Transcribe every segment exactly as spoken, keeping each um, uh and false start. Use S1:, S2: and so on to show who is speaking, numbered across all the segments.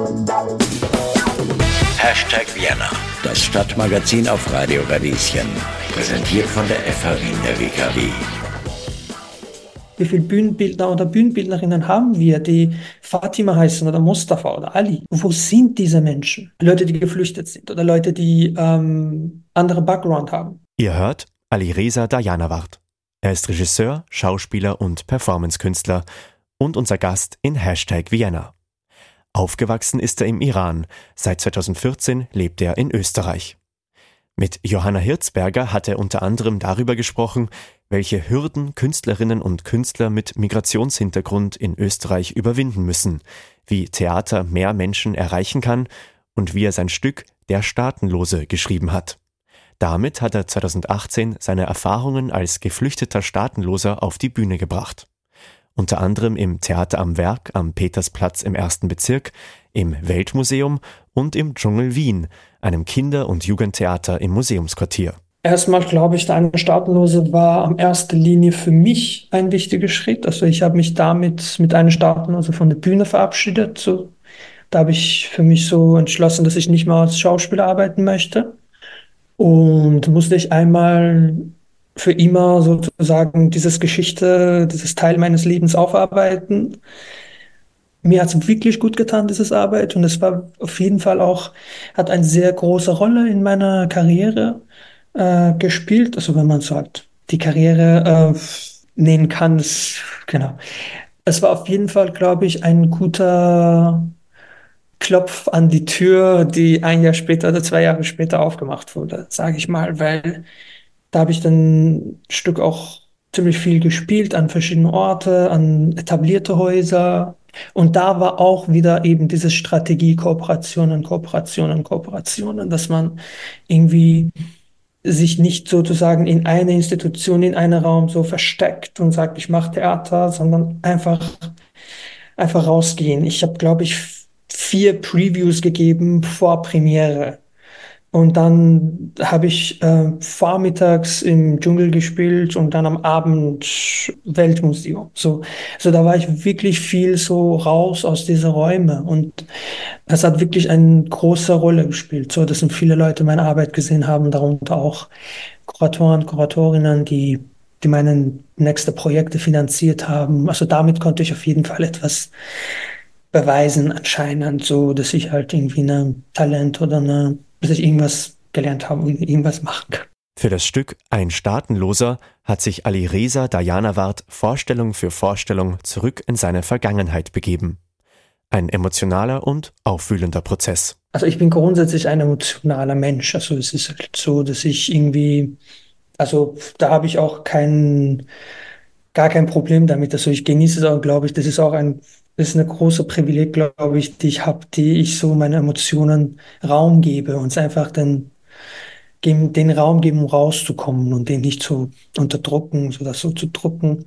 S1: Hashtag Vienna, das Stadtmagazin auf Radio Radieschen. Präsentiert von der F H Wien der W K W.
S2: Wie viele Bühnenbildner oder Bühnenbildnerinnen haben wir, die Fatima heißen oder Mustafa oder Ali? Wo sind diese Menschen? Leute, die geflüchtet sind oder Leute, die ähm, andere Background haben.
S3: Ihr hört Alireza Dayanaward. Er ist Regisseur, Schauspieler und Performancekünstler und unser Gast in Hashtag Vienna. Aufgewachsen ist er im Iran. Seit zweitausendvierzehn lebt er in Österreich. Mit Johanna Hirzberger hat er unter anderem darüber gesprochen, welche Hürden Künstlerinnen und Künstler mit Migrationshintergrund in Österreich überwinden müssen, wie Theater mehr Menschen erreichen kann und wie er sein Stück Der Staatenlose geschrieben hat. Damit hat er zweitausendachtzehn seine Erfahrungen als geflüchteter Staatenloser auf die Bühne gebracht. Unter anderem im Theater am Werk am Petersplatz im ersten Bezirk, im Weltmuseum und im Dschungel Wien, einem Kinder- und Jugendtheater im Museumsquartier.
S2: Erstmal glaube ich, der eine Staatenlose war in erster Linie für mich ein wichtiger Schritt. Also ich habe mich damit mit einem Staatenlose von der Bühne verabschiedet. So, da habe ich für mich so entschlossen, dass ich nicht mehr als Schauspieler arbeiten möchte. Und musste ich einmal für immer sozusagen dieses Geschichte, dieses Teil meines Lebens aufarbeiten. Mir hat es wirklich gut getan, dieses Arbeit. Und es war auf jeden Fall auch, hat eine sehr große Rolle in meiner Karriere äh, gespielt. Also wenn man so halt die Karriere äh, nennen kann, das, genau. Es war auf jeden Fall, glaube ich, ein guter Klopf an die Tür, die ein Jahr später oder zwei Jahre später aufgemacht wurde, sage ich mal, weil da habe ich dann ein Stück auch ziemlich viel gespielt an verschiedenen Orten, an etablierte Häuser. Und da war auch wieder eben diese Strategie Kooperationen, Kooperationen, Kooperationen, dass man irgendwie sich nicht sozusagen in eine Institution, in einen Raum so versteckt und sagt, ich mache Theater, sondern einfach, einfach rausgehen. Ich habe, glaube ich, vier Previews gegeben vor Premiere. Und dann habe ich äh, vormittags im Dschungel gespielt und dann am Abend Weltmuseum. So, also da war ich wirklich viel so raus aus diesen Räumen und das hat wirklich eine große Rolle gespielt. So, dass viele Leute meine Arbeit gesehen haben, darunter auch Kuratoren, Kuratorinnen, die, die meine nächsten Projekte finanziert haben. Also damit konnte ich auf jeden Fall etwas beweisen anscheinend, so dass ich halt irgendwie ein Talent oder eine, dass ich irgendwas gelernt habe und irgendwas machen kann.
S3: Für das Stück Ein Staatenloser hat sich Alireza Dayanaward Vorstellung für Vorstellung zurück in seine Vergangenheit begeben. Ein emotionaler und aufwühlender Prozess.
S2: Also ich bin grundsätzlich ein emotionaler Mensch. Also es ist halt so, dass ich irgendwie, also da habe ich auch kein, gar kein Problem damit. Also ich genieße es auch, glaube ich, das ist auch ein Das ist eine große Privileg, glaube ich, die ich habe, die ich so meine Emotionen Raum gebe und es einfach den, den Raum geben, um rauszukommen und den nicht zu unterdrücken, so das so zu drucken.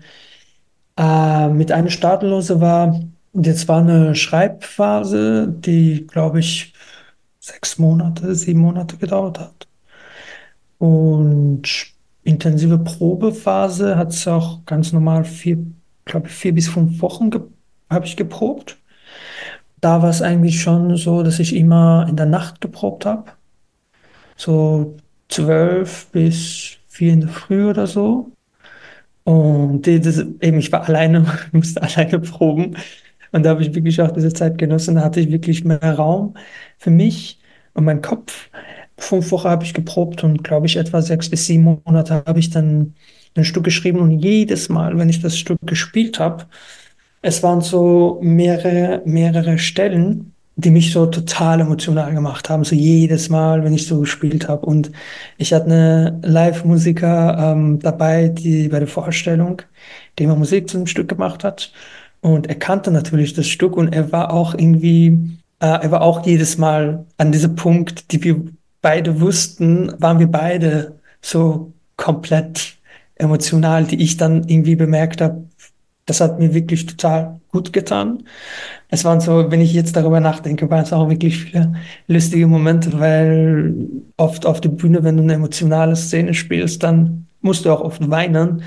S2: Äh, mit einer Staatenlose war, jetzt war eine Schreibphase, die, glaube ich, sechs Monate, sieben Monate gedauert hat. Und intensive Probephase hat es auch ganz normal vier, glaube ich, vier bis fünf Wochen ge- habe ich geprobt. Da war es eigentlich schon so, dass ich immer in der Nacht geprobt habe. So zwölf bis vier in der Früh oder so. Und die, das, eben, ich war alleine, musste alleine proben. Und da habe ich wirklich auch diese Zeit genossen. Da hatte ich wirklich mehr Raum für mich und meinen Kopf. Fünf Wochen habe ich geprobt und glaube ich etwa sechs bis sieben Monate habe ich dann ein Stück geschrieben. Und jedes Mal, wenn ich das Stück gespielt habe, es waren so mehrere, mehrere Stellen, die mich so total emotional gemacht haben. So jedes Mal, wenn ich so gespielt habe. Und ich hatte eine Live-Musiker ähm, dabei, die bei der Vorstellung, die immer Musik zu dem Stück gemacht hat. Und er kannte natürlich das Stück und er war auch irgendwie, äh, er war auch jedes Mal an diesem Punkt, die wir beide wussten, waren wir beide so komplett emotional, die ich dann irgendwie bemerkt habe. Das hat mir wirklich total gut getan. Es waren so, wenn ich jetzt darüber nachdenke, waren es auch wirklich viele lustige Momente, weil oft auf der Bühne, wenn du eine emotionale Szene spielst, dann musst du auch oft weinen.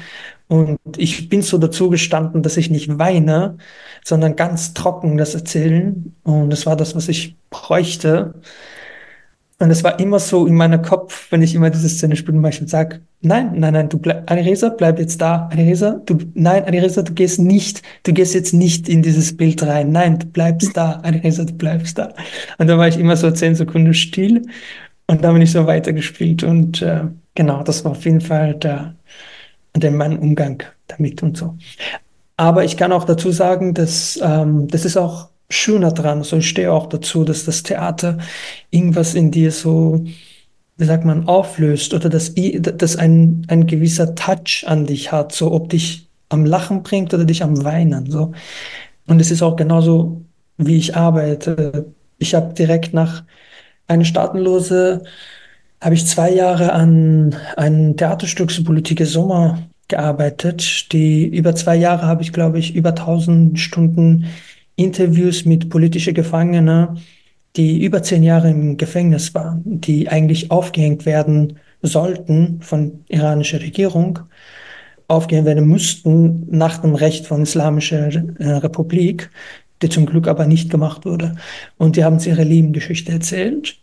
S2: Und ich bin so dazu gestanden, dass ich nicht weine, sondern ganz trocken das erzählen. Und das war das, was ich bräuchte. Und es war immer so in meinem Kopf, wenn ich immer diese Szene spiele, und ich sage, nein, nein, nein, du bleib, Alireza, bleib jetzt da. Alireza, du, nein, Alireza, du gehst nicht, du gehst jetzt nicht in dieses Bild rein. Nein, du bleibst da. Alireza, du bleibst da. Und dann war ich immer so zehn Sekunden still und dann bin ich so weitergespielt. Und äh, genau, das war auf jeden Fall der, der mein Umgang damit und so. Aber ich kann auch dazu sagen, dass ähm, das ist auch schöner dran. Also ich stehe auch dazu, dass das Theater irgendwas in dir so, wie sagt man, auflöst oder dass, i- dass ein, ein gewisser Touch an dich hat, so ob dich am Lachen bringt oder dich am Weinen. So. Und es ist auch genauso, wie ich arbeite. Ich habe direkt nach Eine Staatenlose habe ich zwei Jahre an einem Theaterstück zu Politik Sommer gearbeitet. Die über zwei Jahre habe ich, glaube ich, über tausend Stunden Interviews mit politischen Gefangenen, die über zehn Jahre im Gefängnis waren, die eigentlich aufgehängt werden sollten von iranischer Regierung, aufgehängt werden mussten nach dem Recht von Islamischer äh, Republik, die zum Glück aber nicht gemacht wurde. Und die haben uns ihre Lebensgeschichte erzählt.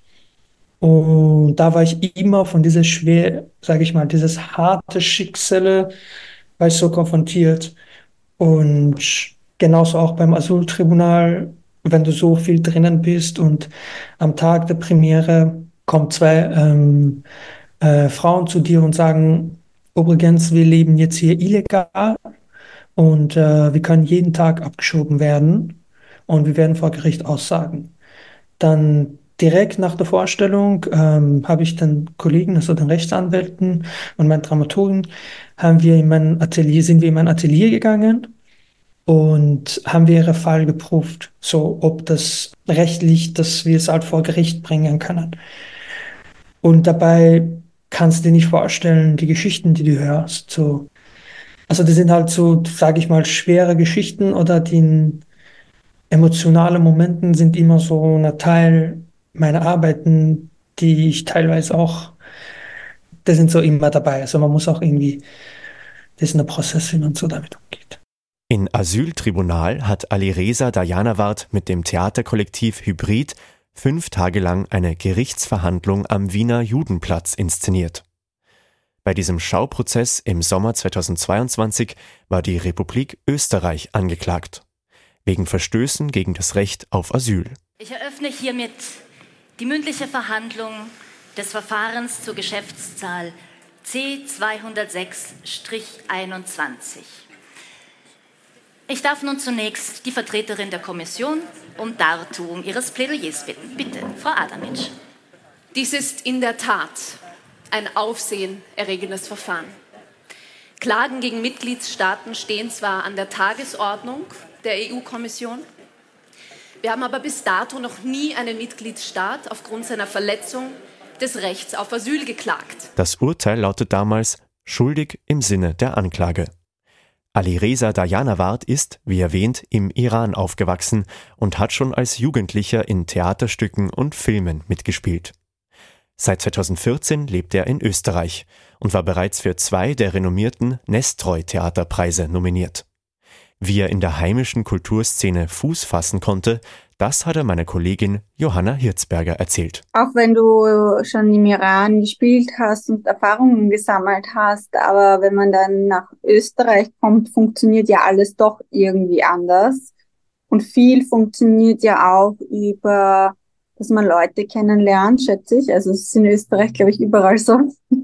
S2: Und da war ich immer von dieser schwer, sage ich mal, dieses harte Schicksale, war ich so konfrontiert. Und genauso auch beim Asyltribunal, wenn du so viel drinnen bist und am Tag der Premiere kommen zwei ähm, äh, Frauen zu dir und sagen, übrigens, wir leben jetzt hier illegal und äh, wir können jeden Tag abgeschoben werden und wir werden vor Gericht aussagen. Dann direkt nach der Vorstellung ähm, habe ich den Kollegen, also den Rechtsanwälten und meinen Dramaturgen, haben wir in mein Atelier, sind wir in mein Atelier gegangen und haben wir ihren Fall geprüft, so ob das rechtlich, dass wir es halt vor Gericht bringen können. Und dabei kannst du dir nicht vorstellen, die Geschichten, die du hörst, so, also die sind halt so, sage ich mal, schwere Geschichten oder die emotionale Momenten sind immer so ein Teil meiner Arbeiten, die ich teilweise auch, die sind so immer dabei. Also man muss auch irgendwie, das ist ein Prozess, wie man so damit umgeht.
S3: In Asyltribunal hat Alireza Dayanaward mit dem Theaterkollektiv Hybrid fünf Tage lang eine Gerichtsverhandlung am Wiener Judenplatz inszeniert. Bei diesem Schauprozess im Sommer zweitausendzweiundzwanzig war die Republik Österreich angeklagt, wegen Verstößen gegen das Recht auf Asyl.
S4: Ich eröffne hiermit die mündliche Verhandlung des Verfahrens zur Geschäftszahl C zweihundertsechs einundzwanzig. Ich darf nun zunächst die Vertreterin der Kommission um Dartuung ihres Plädoyers bitten. Bitte, Frau Adamic.
S5: Dies ist in der Tat ein aufsehenerregendes Verfahren. Klagen gegen Mitgliedstaaten stehen zwar an der Tagesordnung der E U-Kommission, wir haben aber bis dato noch nie einen Mitgliedstaat aufgrund seiner Verletzung des Rechts auf Asyl geklagt.
S3: Das Urteil lautet damals schuldig im Sinne der Anklage. Alireza Dayanaward ist, wie erwähnt, im Iran aufgewachsen und hat schon als Jugendlicher in Theaterstücken und Filmen mitgespielt. Seit zweitausendvierzehn lebt er in Österreich und war bereits für zwei der renommierten Nestroy-Theaterpreise nominiert. Wie er in der heimischen Kulturszene Fuß fassen konnte, das hat er meiner Kollegin Johanna Hirzberger erzählt.
S6: Auch wenn du schon im Iran gespielt hast und Erfahrungen gesammelt hast, aber wenn man dann nach Österreich kommt, funktioniert ja alles doch irgendwie anders. Und viel funktioniert ja auch über, dass man Leute kennenlernt, schätze ich. Also es ist in Österreich, glaube ich, überall so.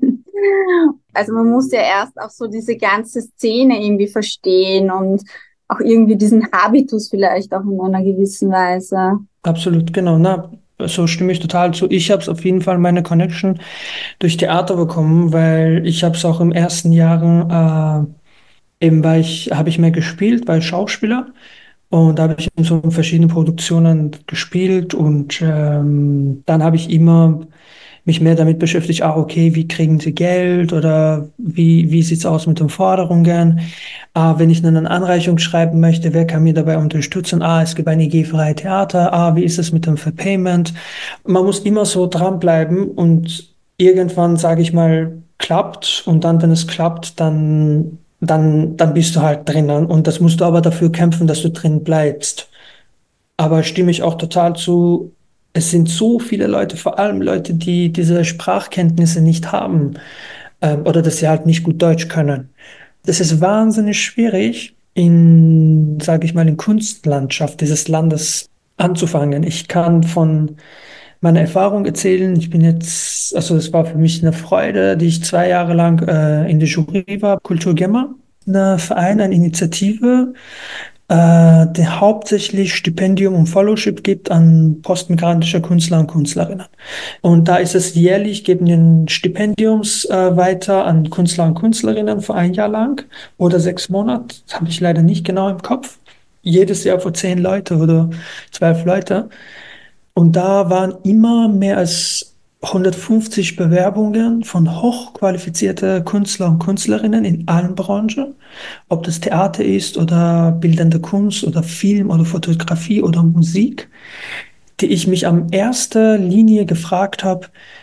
S6: Also man muss ja erst auch so diese ganze Szene irgendwie verstehen und auch irgendwie diesen Habitus vielleicht auch in einer gewissen Weise.
S2: Absolut, genau. Na, so stimme ich total zu. Ich habe es auf jeden Fall meine Connection durch Theater bekommen, weil ich habe es auch im ersten Jahren, äh, eben weil ich, habe ich mehr gespielt, weil Schauspieler. Und da habe ich in so verschiedenen Produktionen gespielt und ähm, dann habe ich immer mich mehr damit beschäftigt, ah, okay, wie kriegen sie Geld oder wie, wie sieht's aus mit den Forderungen? Ah, wenn ich eine Anreichung schreiben möchte, wer kann mir dabei unterstützen? Ah, es gibt ein E G-freie Theater. Ah, wie ist es mit dem Verpayment? Man muss immer so dranbleiben und irgendwann, sage ich mal, klappt und dann, wenn es klappt, dann dann, dann bist du halt drinnen und das musst du aber dafür kämpfen, dass du drin bleibst. Aber stimme ich auch total zu, es sind so viele Leute, vor allem Leute, die diese Sprachkenntnisse nicht haben, ähm, oder dass sie halt nicht gut Deutsch können. Das ist wahnsinnig schwierig, in, sage ich mal, in Kunstlandschaft dieses Landes anzufangen. Ich kann von meiner Erfahrung erzählen. Ich bin jetzt, also es war für mich eine Freude, die ich zwei Jahre lang äh, in der Jury war, Kulturgemma, ein Verein, eine Initiative, äh, der hauptsächlich Stipendium und Fellowship gibt an postmigrantische Künstler und Künstlerinnen. Und da ist es jährlich, geben den Stipendiums äh, weiter an Künstler und Künstlerinnen für ein Jahr lang oder sechs Monate. Das habe ich leider nicht genau im Kopf. Jedes Jahr für zehn Leute oder zwölf Leute. Und da waren immer mehr als hundertfünfzig Bewerbungen von hochqualifizierten Künstler und Künstlerinnen in allen Branchen, ob das Theater ist oder bildende Kunst oder Film oder Fotografie oder Musik, die ich mich am erster Linie gefragt habe,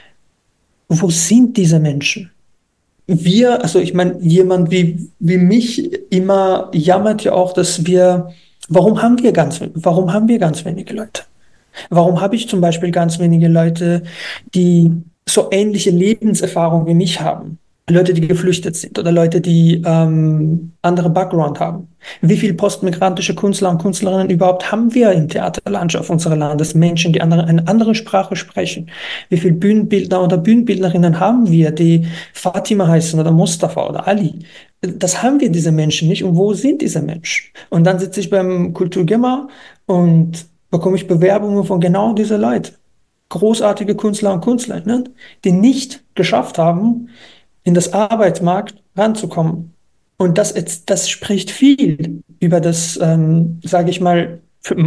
S2: wo sind diese Menschen? Wir, also ich meine, jemand wie, wie mich immer jammert ja auch, dass wir, warum haben wir ganz, warum haben wir ganz wenige Leute? Warum habe ich zum Beispiel ganz wenige Leute, die so ähnliche Lebenserfahrungen wie mich haben? Leute, die geflüchtet sind oder Leute, die ähm, andere Background haben. Wie viele postmigrantische Künstler und Künstlerinnen überhaupt haben wir im Theaterlandschaft unseres Landes? Menschen, die andere, eine andere Sprache sprechen. Wie viele Bühnenbildner oder Bühnenbildnerinnen haben wir, die Fatima heißen oder Mustafa oder Ali? Das haben wir, diese Menschen nicht. Und wo sind diese Menschen? Und dann sitze ich beim Kulturgemma und bekomme ich Bewerbungen von genau diesen Leuten. Großartige Künstler und Künstlerinnen, die nicht geschafft haben, in das Arbeitsmarkt ranzukommen. Und das, das spricht viel über das, ähm, sage ich mal,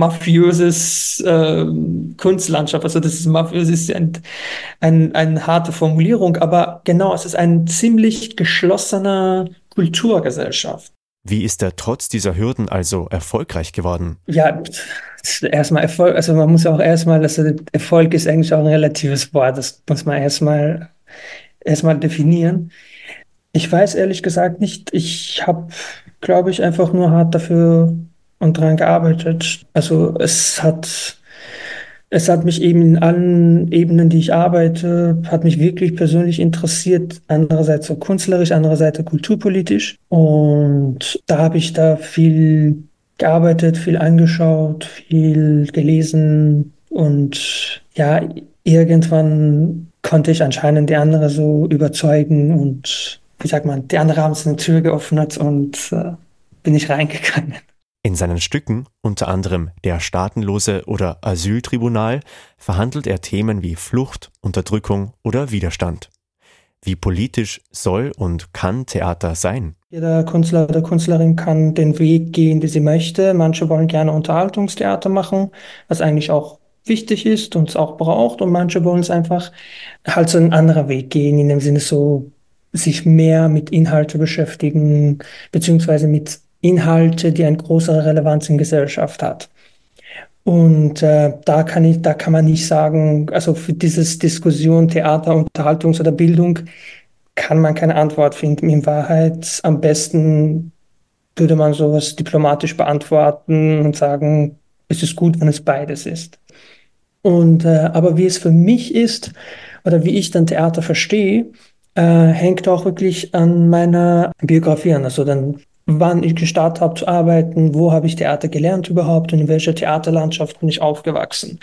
S2: mafiöses ähm, Kunstlandschaft. Also das ist mafiös ist ein, ein, eine harte Formulierung, aber genau, es ist eine ziemlich geschlossene Kulturgesellschaft.
S3: Wie ist er trotz dieser Hürden also erfolgreich geworden?
S2: Ja, erstmal Erfolg, also man muss auch erstmal, also Erfolg ist eigentlich auch ein relatives Wort, das muss man erstmal erstmal definieren. Ich weiß ehrlich gesagt nicht, ich habe, glaube ich, einfach nur hart dafür und dran gearbeitet. Also es hat, es hat mich eben in allen Ebenen, die ich arbeite, hat mich wirklich persönlich interessiert. Einerseits so künstlerisch, andererseits kulturpolitisch. Und da habe ich da viel gearbeitet, viel angeschaut, viel gelesen und ja, irgendwann konnte ich anscheinend die andere so überzeugen und wie sagt man, die andere haben so eine Tür geöffnet und äh, bin ich reingegangen.
S3: In seinen Stücken, unter anderem Der Staatenlose oder Asyltribunal, verhandelt er Themen wie Flucht, Unterdrückung oder Widerstand. Wie politisch soll und kann Theater sein?
S2: Jeder Künstler oder Künstlerin kann den Weg gehen, den sie möchte. Manche wollen gerne Unterhaltungstheater machen, was eigentlich auch wichtig ist und es auch braucht. Und manche wollen es einfach halt so einen anderen Weg gehen, in dem Sinne so sich mehr mit Inhalte beschäftigen, beziehungsweise mit Inhalte, die eine größere Relevanz in Gesellschaft hat. Und äh, da kann ich, da kann man nicht sagen, also für dieses Diskussion, Theater, Unterhaltungs- oder Bildung kann man keine Antwort finden. In Wahrheit am besten würde man sowas diplomatisch beantworten und sagen, es ist gut, wenn es beides ist. Und äh, aber wie es für mich ist oder wie ich dann Theater verstehe, äh, hängt auch wirklich an meiner Biografie an. Also dann, wann ich gestartet habe zu arbeiten, wo habe ich Theater gelernt überhaupt und in welcher Theaterlandschaft bin ich aufgewachsen.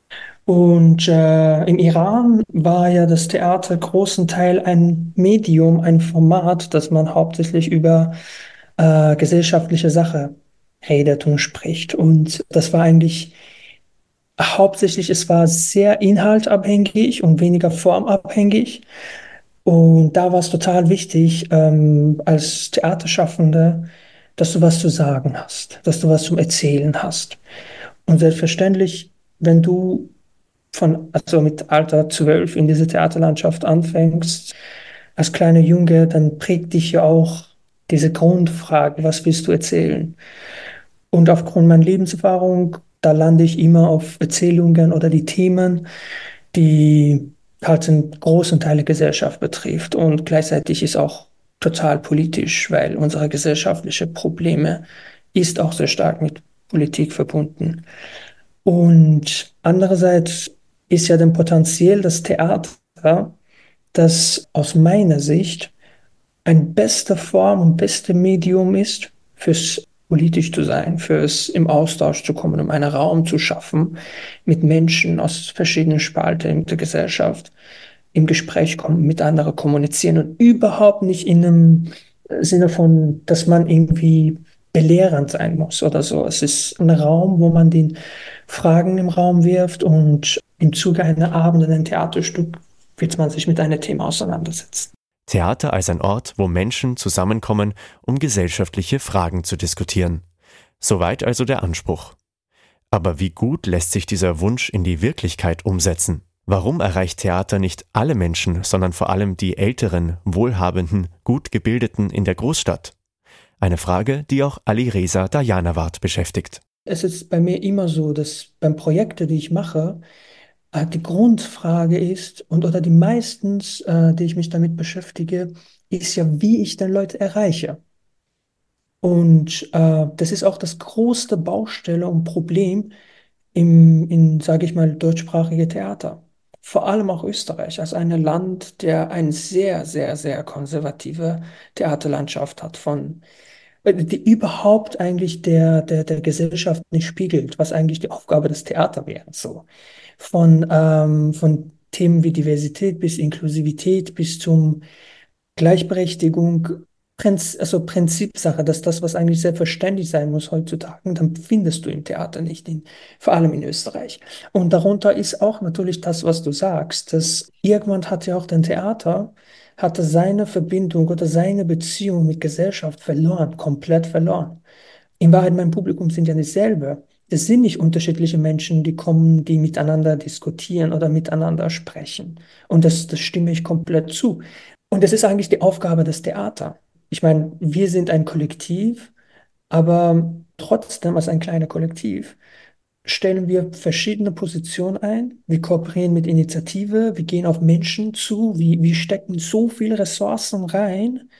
S2: Und äh, im Iran war ja das Theater großen Teil ein Medium, ein Format, das man hauptsächlich über äh, gesellschaftliche Sache redet und spricht. Und das war eigentlich hauptsächlich, es war sehr inhaltabhängig und weniger formabhängig. Und da war es total wichtig, ähm, als Theaterschaffende, dass du was zu sagen hast, dass du was zum Erzählen hast. Und selbstverständlich, wenn du von, also mit Alter zwölf in diese Theaterlandschaft anfängst, als kleiner Junge, dann prägt dich ja auch diese Grundfrage, was willst du erzählen? Und aufgrund meiner Lebenserfahrung, da lande ich immer auf Erzählungen oder die Themen, die halt einen großen Teil der Gesellschaft betrifft. Und gleichzeitig ist auch total politisch, weil unsere gesellschaftlichen Probleme ist auch sehr stark mit Politik verbunden. Und andererseits ist ja dann potenziell das Theater, das aus meiner Sicht ein beste Form und beste Medium ist, fürs politisch zu sein, fürs im Austausch zu kommen, um einen Raum zu schaffen, mit Menschen aus verschiedenen Spalten der Gesellschaft im Gespräch kommen, mit anderen kommunizieren und überhaupt nicht in einem Sinne von, dass man irgendwie belehrend sein muss oder so. Es ist ein Raum, wo man den Fragen im Raum wirft und im Zuge einer Abend in einem Theaterstück wird man sich mit einem Thema auseinandersetzen.
S3: Theater als ein Ort, wo Menschen zusammenkommen, um gesellschaftliche Fragen zu diskutieren. Soweit also der Anspruch. Aber wie gut lässt sich dieser Wunsch in die Wirklichkeit umsetzen? Warum erreicht Theater nicht alle Menschen, sondern vor allem die älteren, wohlhabenden, gut gebildeten in der Großstadt? Eine Frage, die auch Alireza Dayanaward beschäftigt.
S2: Es ist bei mir immer so, dass beim Projekte, die ich mache, die Grundfrage ist, und oder die meistens, äh, die ich mich damit beschäftige, ist ja, wie ich denn Leute erreiche. Und äh, das ist auch das größte Baustelle und Problem im, in, sage ich mal, deutschsprachige Theater. Vor allem auch Österreich als ein Land, der eine sehr, sehr, sehr konservative Theaterlandschaft hat, von die überhaupt eigentlich der, der, der Gesellschaft nicht spiegelt, was eigentlich die Aufgabe des Theaters wäre. So. Von, ähm, von Themen wie Diversität bis Inklusivität bis zum Gleichberechtigung, Prinz, also Prinzipsache, dass das, was eigentlich selbstverständlich sein muss heutzutage, dann findest du im Theater nicht, in, vor allem in Österreich. Und darunter ist auch natürlich das, was du sagst, dass irgendwann hat ja auch dein Theater, hatte seine Verbindung oder seine Beziehung mit Gesellschaft verloren, komplett verloren. In Wahrheit, mein Publikum sind ja nicht selber. Es sind nicht unterschiedliche Menschen, die kommen, die miteinander diskutieren oder miteinander sprechen. Und das, das stimme ich komplett zu. Und das ist eigentlich die Aufgabe des Theaters. Ich meine, wir sind ein Kollektiv, aber trotzdem als ein kleiner Kollektiv stellen wir verschiedene Positionen ein. Wir kooperieren mit Initiative, wir gehen auf Menschen zu, wir, wir stecken so viele Ressourcen rein,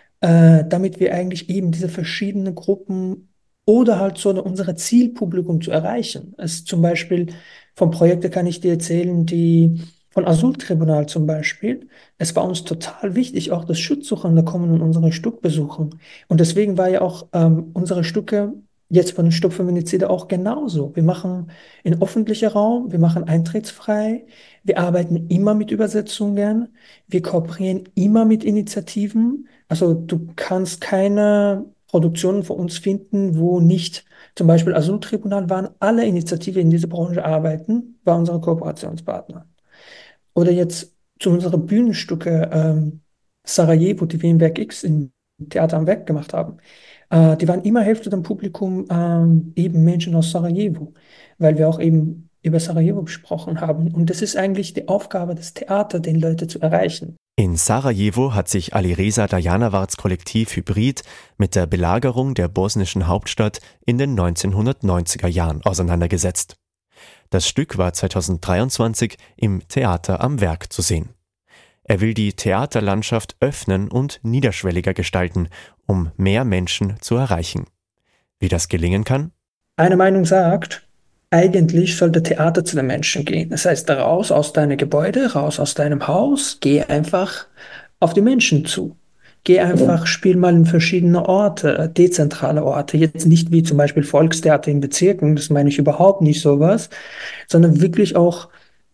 S2: äh, damit wir eigentlich eben diese verschiedenen Gruppen oder halt so unsere Zielpublikum zu erreichen. Es zum Beispiel von Projekten kann ich dir erzählen, die von Asyltribunal zum Beispiel. Es war uns total wichtig, auch dass Schutzsuchende kommen und unsere Stück besuchen. Und deswegen war ja auch ähm, unsere Stücke jetzt von den Stupfeminizide auch genauso. Wir machen in öffentlicher Raum, wir machen eintrittsfrei, wir arbeiten immer mit Übersetzungen, wir kooperieren immer mit Initiativen. Also du kannst keine Produktionen von uns finden, wo nicht zum Beispiel Asyltribunal waren, alle Initiativen in dieser Branche arbeiten, war unsere Kooperationspartner. Oder jetzt zu unseren Bühnenstücke ähm, Sarajevo, die wir im Werk X im Theater am Werk gemacht haben. Äh, die waren immer Hälfte dem Publikum ähm, eben Menschen aus Sarajevo, weil wir auch eben über Sarajevo gesprochen haben. Und das ist eigentlich die Aufgabe des Theaters, den Leute zu erreichen.
S3: In Sarajevo hat sich Alireza Dayanawards Kollektiv Hybrid mit der Belagerung der bosnischen Hauptstadt in den neunzehnhundertneunziger Jahren auseinandergesetzt. Das Stück war zweitausenddreiundzwanzig im Theater am Werk zu sehen. Er will die Theaterlandschaft öffnen und niederschwelliger gestalten, um mehr Menschen zu erreichen. Wie das gelingen kann?
S2: Eine Meinung sagt, eigentlich sollte Theater zu den Menschen gehen. Das heißt, raus aus deinem Gebäude, raus aus deinem Haus, geh einfach auf die Menschen zu. Geh einfach, spiel mal in verschiedene Orte, dezentrale Orte. Jetzt nicht wie zum Beispiel Volkstheater in Bezirken, das meine ich überhaupt nicht sowas, sondern wirklich auch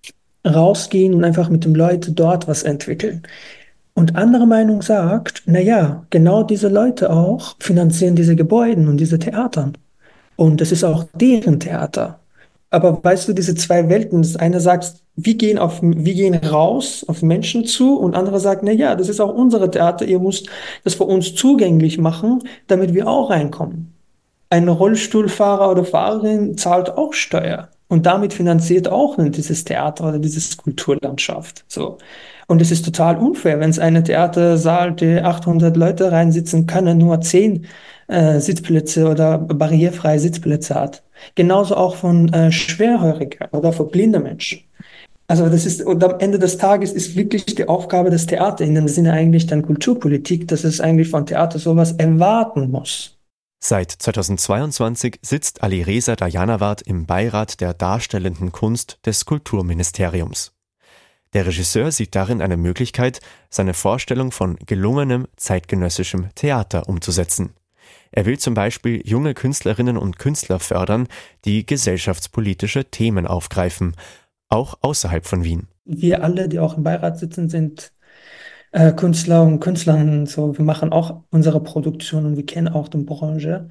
S2: rausgehen und einfach mit den Leuten dort was entwickeln. Und andere Meinung sagt, naja, genau diese Leute auch finanzieren diese Gebäude und diese Theatern. Und das ist auch deren Theater. Aber weißt du, diese zwei Welten, das eine sagt, wir gehen, auf, wir gehen raus auf Menschen zu und andere sagt, na ja, das ist auch unsere Theater, ihr müsst das für uns zugänglich machen, damit wir auch reinkommen. Ein Rollstuhlfahrer oder Fahrerin zahlt auch Steuer und damit finanziert auch dieses Theater oder diese Kulturlandschaft. So. Und es ist total unfair, wenn es eine Theatersaal, die achthundert Leute reinsitzen können, nur zehn äh, Sitzplätze oder barrierefreie Sitzplätze hat. Genauso auch von äh, Schwerhörigen oder für blinde Menschen. Also das ist, und am Ende des Tages ist wirklich die Aufgabe des Theaters, in dem Sinne eigentlich dann Kulturpolitik, dass es eigentlich von Theater sowas erwarten muss.
S3: Seit zweitausendzweiundzwanzig sitzt Alireza Dayanaward im Beirat der Darstellenden Kunst des Kulturministeriums. Der Regisseur sieht darin eine Möglichkeit, seine Vorstellung von gelungenem zeitgenössischem Theater umzusetzen. Er will zum Beispiel junge Künstlerinnen und Künstler fördern, die gesellschaftspolitische Themen aufgreifen, auch außerhalb von Wien.
S2: Wir alle, die auch im Beirat sitzen, sind äh, Künstler und Künstlerinnen. So, wir machen auch unsere Produktion und wir kennen auch die Branche.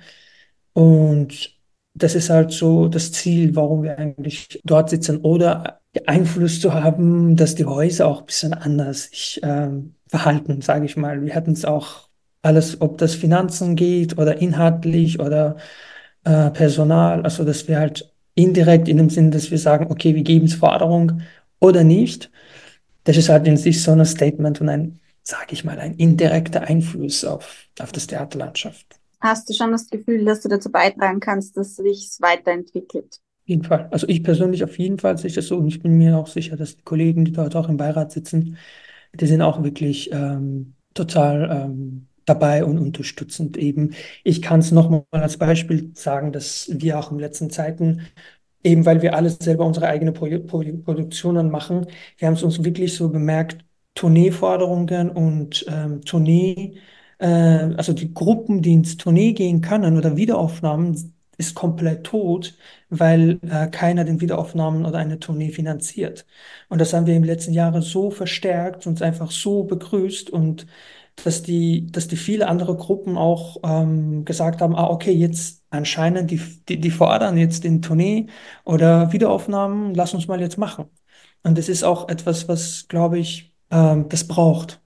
S2: Und das ist halt so das Ziel, warum wir eigentlich dort sitzen. Oder Einfluss zu haben, dass die Häuser auch ein bisschen anders sich äh, verhalten, sage ich mal. Wir hatten es auch alles, ob das Finanzen geht oder inhaltlich oder äh, Personal. Also dass wir halt indirekt in dem Sinn, dass wir sagen, okay, wir geben es Forderung oder nicht. Das ist halt in sich so ein Statement und ein, sage ich mal, ein indirekter Einfluss auf, auf das Theaterlandschaft.
S6: Hast du schon das Gefühl, dass du dazu beitragen kannst, dass sich es weiterentwickelt?
S2: Auf jeden Fall. Also ich persönlich auf jeden Fall sehe ich das so und ich bin mir auch sicher, dass die Kollegen, die dort auch im Beirat sitzen, die sind auch wirklich ähm, total ähm, dabei und unterstützend eben. Ich kann es nochmal als Beispiel sagen, dass wir auch in letzten Zeiten, eben weil wir alles selber unsere eigene Pro Pro Produktionen machen, wir haben es uns wirklich so bemerkt, Tourneeforderungen und ähm, Tournee, äh, also die Gruppen, die ins Tournee gehen können oder Wiederaufnahmen, ist komplett tot, weil äh, keiner den Wiederaufnahmen oder eine Tournee finanziert. Und das haben wir im letzten Jahre so verstärkt und einfach so begrüßt und dass die, dass die viele andere Gruppen auch ähm, gesagt haben, ah, okay, jetzt anscheinend, die, die, die fordern jetzt den Tournee oder Wiederaufnahmen, lass uns mal jetzt machen. Und das ist auch etwas, was, glaube ich, ähm, das braucht.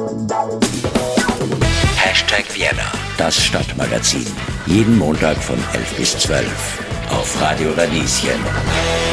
S1: Hashtag Vienna, das Stadtmagazin. Jeden Montag von elf bis zwölf auf Radio Radieschen.